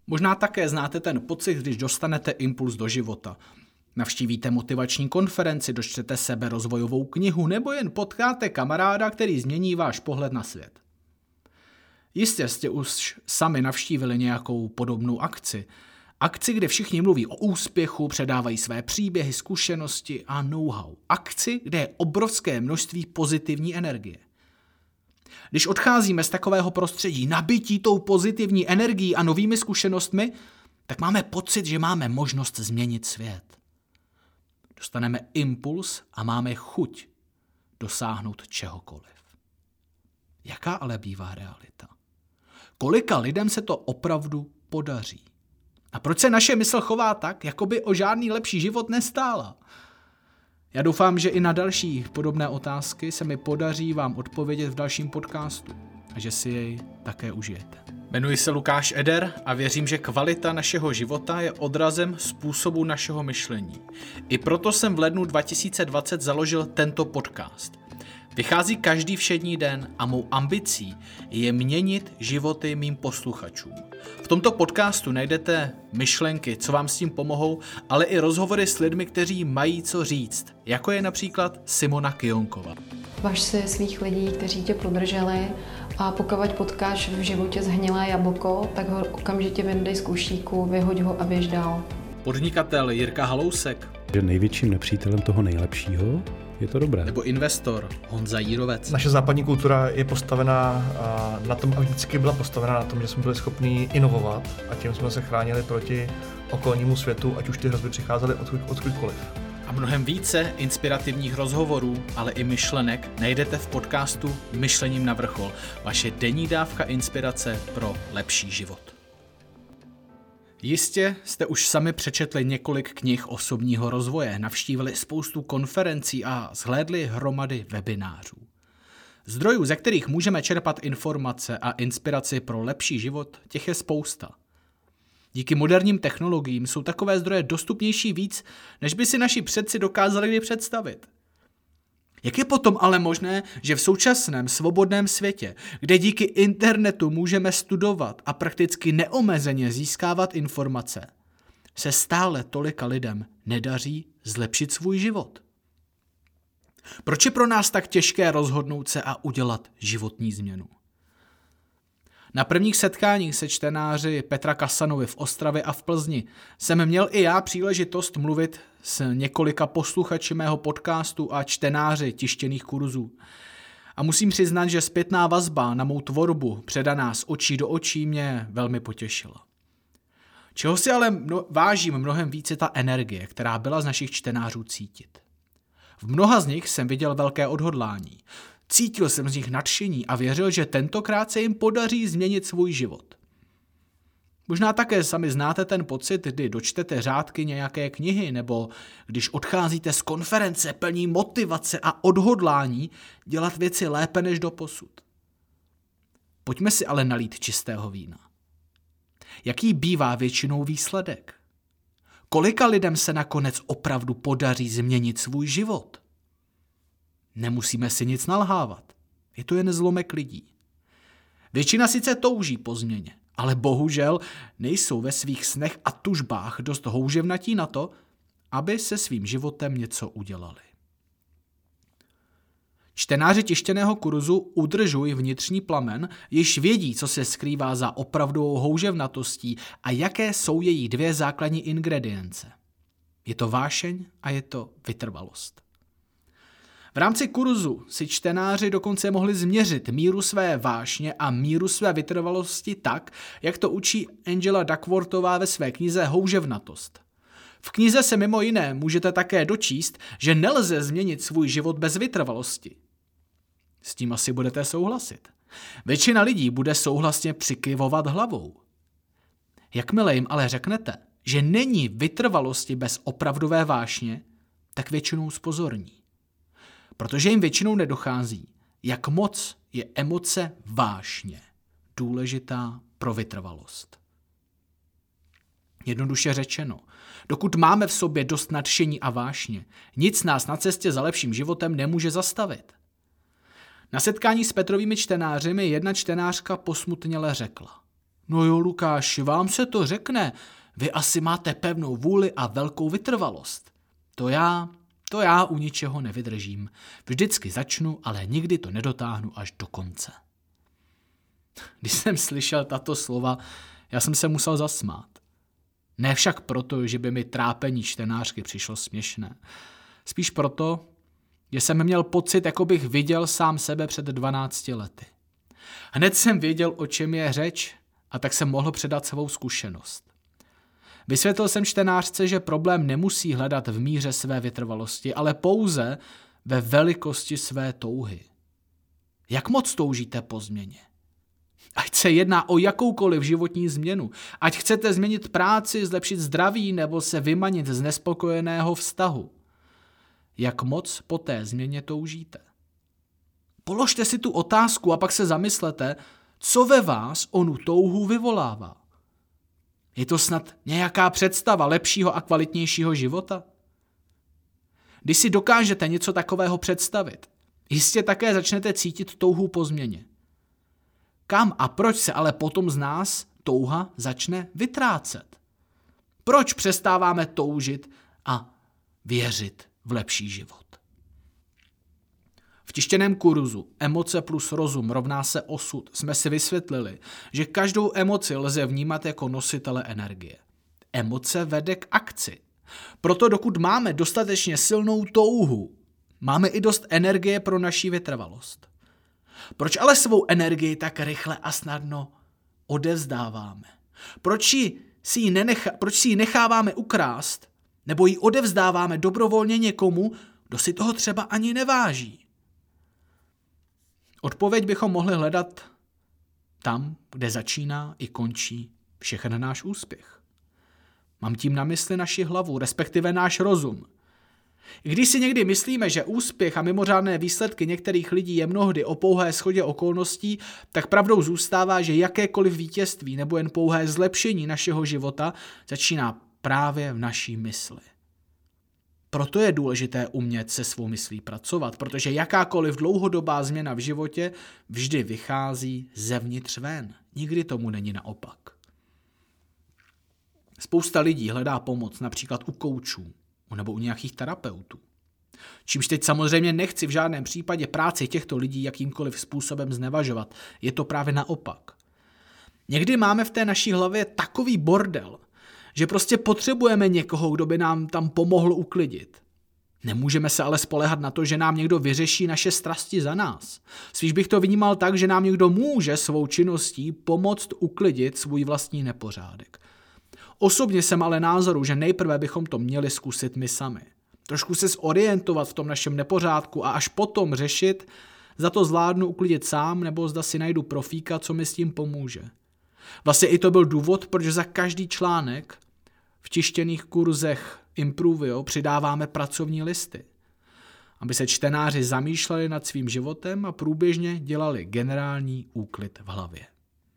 Možná také znáte ten pocit, když dostanete impuls do života. Navštívíte motivační konferenci, dočtete seberozvojovou knihu nebo jen potkáte kamaráda, který změní váš pohled na svět. Jistě jste už sami navštívili nějakou podobnou akci. Akci, kde všichni mluví o úspěchu, předávají své příběhy, zkušenosti a know-how. Akci, kde je obrovské množství pozitivní energie. Když odcházíme z takového prostředí nabití tou pozitivní energií a novými zkušenostmi, tak máme pocit, že máme možnost změnit svět. Dostaneme impuls a máme chuť dosáhnout čehokoliv. Jaká ale bývá realita? Kolika lidem se to opravdu podaří? A proč se naše mysl chová tak, jako by o žádný lepší život nestála? Já doufám, že i na další podobné otázky se mi podaří vám odpovědět v dalším podcastu a že si jej také užijete. Jmenuji se Lukáš Eder a věřím, že kvalita našeho života je odrazem způsobu našeho myšlení. I proto jsem v lednu 2020 založil tento podcast. Vychází každý všední den a mou ambicí je měnit životy mým posluchačům. V tomto podcastu najdete myšlenky, co vám s tím pomohou, ale i rozhovory s lidmi, kteří mají co říct, jako je například Simona Kyjonková. Važ si svých lidí, kteří tě podrželi, a pokud potkáš v životě zhnilé jablko, tak ho okamžitě vyndej z kůšíku, vyhoď ho a běž dál. Podnikatel Jirka Halousek. Že největším nepřítelem toho nejlepšího je to dobré. Nebo investor Honza Jírovec. Naše západní kultura je postavená na tom, a vždycky byla postavená na tom, že jsme byli schopni inovovat a tím jsme se chránili proti okolnímu světu, ať už ty hrozby přicházely odkudkoliv. A mnohem více inspirativních rozhovorů, ale i myšlenek najdete v podcastu Myšlením na vrchol. Vaše denní dávka inspirace pro lepší život. Jistě jste už sami přečetli několik knih osobního rozvoje, navštívili spoustu konferencí a zhlédli hromady webinářů. Zdrojů, ze kterých můžeme čerpat informace a inspiraci pro lepší život, těch je spousta. Díky moderním technologiím jsou takové zdroje dostupnější víc, než by si naši předci dokázali kdy představit. Jak je potom ale možné, že v současném svobodném světě, kde díky internetu můžeme studovat a prakticky neomezeně získávat informace, se stále tolika lidem nedaří zlepšit svůj život? Proč je pro nás tak těžké rozhodnout se a udělat životní změnu? Na prvních setkáních se čtenáři Petra Kasanovy v Ostravě a v Plzni jsem měl i já příležitost mluvit s několika posluchači mého podcastu a čtenáři tištěných kurzů. A musím přiznat, že zpětná vazba na mou tvorbu, předaná z očí do očí, mě velmi potěšila. Čeho si ale vážím mnohem více ta energie, která byla z našich čtenářů cítit. V mnoha z nich jsem viděl velké odhodlání. Cítil jsem z nich nadšení a věřil, že tentokrát se jim podaří změnit svůj život. Možná také sami znáte ten pocit, kdy dočtete řádky nějaké knihy nebo když odcházíte z konference plní motivace a odhodlání dělat věci lépe než doposud. Pojďme si ale nalít čistého vína. Jaký bývá většinou výsledek? Kolika lidem se nakonec opravdu podaří změnit svůj život? Nemusíme si nic nalhávat. Je to jen zlomek lidí. Většina sice touží po změně, ale bohužel nejsou ve svých snech a tužbách dost houževnatí na to, aby se svým životem něco udělali. Čtenáři tištěného kurzu Udržuj vnitřní plamen již vědí, co se skrývá za opravdovou houževnatostí a jaké jsou její dvě základní ingredience. Je to vášeň a je to vytrvalost. V rámci kurzu si čtenáři dokonce mohli změřit míru své vášně a míru své vytrvalosti tak, jak to učí Angela Duckworthová ve své knize Houževnatost. V knize se mimo jiné můžete také dočíst, že nelze změnit svůj život bez vytrvalosti. S tím asi budete souhlasit. Většina lidí bude souhlasně přikyvovat hlavou. Jakmile jim ale řeknete, že není vytrvalosti bez opravdové vášně, tak většinou zpozorní. Protože jim většinou nedochází, jak moc je emoce vášně důležitá pro vytrvalost. Jednoduše řečeno, dokud máme v sobě dost nadšení a vášně, nic nás na cestě za lepším životem nemůže zastavit. Na setkání s Petrovými čtenáři mi jedna čtenářka posmutněle řekla: No jo, Lukáši, vám se to řekne. Vy asi máte pevnou vůli a velkou vytrvalost. To já u ničeho nevydržím. Vždycky začnu, ale nikdy to nedotáhnu až do konce. Když jsem slyšel tato slova, já jsem se musel zasmát. Ne však proto, že by mi trápení čtenářky přišlo směšné. Spíš proto, že jsem měl pocit, jako bych viděl sám sebe před 12 lety. Hned jsem věděl, o čem je řeč, a tak jsem mohl předat svou zkušenost. Vysvětlil jsem čtenářce, že problém nemusí hledat v míře své vytrvalosti, ale pouze ve velikosti své touhy. Jak moc toužíte po změně? Ať se jedná o jakoukoliv životní změnu, ať chcete změnit práci, zlepšit zdraví nebo se vymanit z nespokojeného vztahu. Jak moc po té změně toužíte? Položte si tu otázku a pak se zamyslete, co ve vás onu touhu vyvolává. Je to snad nějaká představa lepšího a kvalitnějšího života? Když si dokážete něco takového představit, jistě také začnete cítit touhu po změně. Kam a proč se ale potom z nás touha začne vytrácet? Proč přestáváme toužit a věřit v lepší život? V tištěném kurzu Emoce plus rozum rovná se osud jsme si vysvětlili, že každou emoci lze vnímat jako nositele energie. Emoce vede k akci. Proto dokud máme dostatečně silnou touhu, máme i dost energie pro naši vytrvalost. Proč ale svou energii tak rychle a snadno odevzdáváme? Proč si ji necháváme ukrást, nebo ji odevzdáváme dobrovolně někomu, kdo si toho třeba ani neváží? Odpověď bychom mohli hledat tam, kde začíná i končí všechen náš úspěch. Mám tím na mysli naši hlavu, respektive náš rozum. I když si někdy myslíme, že úspěch a mimořádné výsledky některých lidí je mnohdy o pouhé shodě okolností, tak pravdou zůstává, že jakékoliv vítězství nebo jen pouhé zlepšení našeho života začíná právě v naší mysli. Proto je důležité umět se svou myslí pracovat, protože jakákoliv dlouhodobá změna v životě vždy vychází zevnitř ven. Nikdy tomu není naopak. Spousta lidí hledá pomoc například u koučů nebo u nějakých terapeutů. Čímž teď samozřejmě nechci v žádném případě práci těchto lidí jakýmkoliv způsobem znevažovat. Je to právě naopak. Někdy máme v té naší hlavě takový bordel, že prostě potřebujeme někoho, kdo by nám tam pomohl uklidit. Nemůžeme se ale spoléhat na to, že nám někdo vyřeší naše strasti za nás. Spíš bych to vnímal tak, že nám někdo může svou činností pomoct uklidit svůj vlastní nepořádek. Osobně jsem ale názoru, že nejprve bychom to měli zkusit my sami. Trošku se zorientovat v tom našem nepořádku a až potom řešit, zda to zvládnu uklidit sám nebo zda si najdu profíka, co mi s tím pomůže. Vlastně i to byl důvod, proč za každý článek v tištěných kurzech Impruvio přidáváme pracovní listy, aby se čtenáři zamýšleli nad svým životem a průběžně dělali generální úklid v hlavě.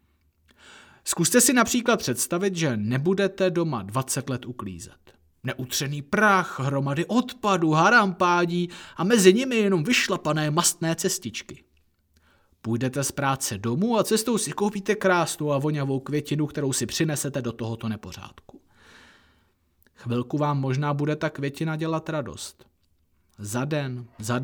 Zkuste si například představit, že nebudete doma 20 let uklízet. Neutřený prach, hromady odpadu, harampádí a mezi nimi jenom vyšlapané mastné cestičky. Půjdete z práce domů a cestou si koupíte krásnou a vonavou květinu, kterou si přinesete do tohoto nepořádku. Chvilku vám možná bude ta květina dělat radost. Za den, za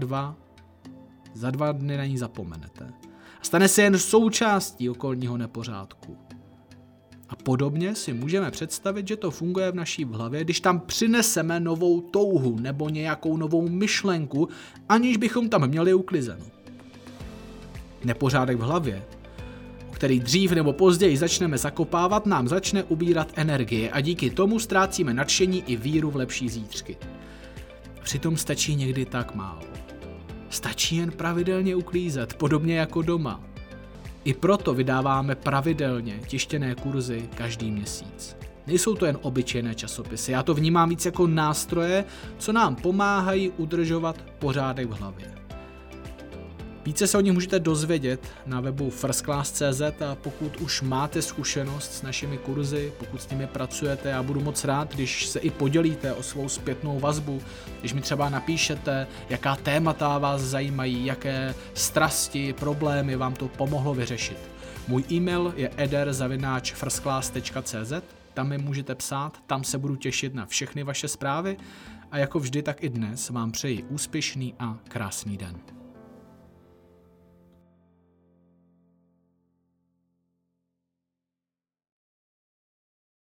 dva dny na ní zapomenete. A stane se jen součástí okolního nepořádku. A podobně si můžeme představit, že to funguje v naší hlavě, když tam přineseme novou touhu nebo nějakou novou myšlenku, aniž bychom tam měli uklizeno. Nepořádek v hlavě, který dřív nebo později začneme zakopávat, nám začne ubírat energie a díky tomu ztrácíme nadšení i víru v lepší zítřky. Přitom stačí někdy tak málo. Stačí jen pravidelně uklízet, podobně jako doma. I proto vydáváme pravidelně tištěné kurzy každý měsíc. Nejsou to jen obyčejné časopisy, já to vnímám víc jako nástroje, co nám pomáhají udržovat pořádek v hlavě. Více se o nich můžete dozvědět na webu firstclass.cz a pokud už máte zkušenost s našimi kurzy, pokud s nimi pracujete, já budu moc rád, když se i podělíte o svou zpětnou vazbu, když mi třeba napíšete, jaká témata vás zajímají, jaké strasti, problémy vám to pomohlo vyřešit. Můj e-mail je eder@firstclass.cz, tam mi můžete psát, tam se budu těšit na všechny vaše zprávy a jako vždy tak i dnes vám přeji úspěšný a krásný den.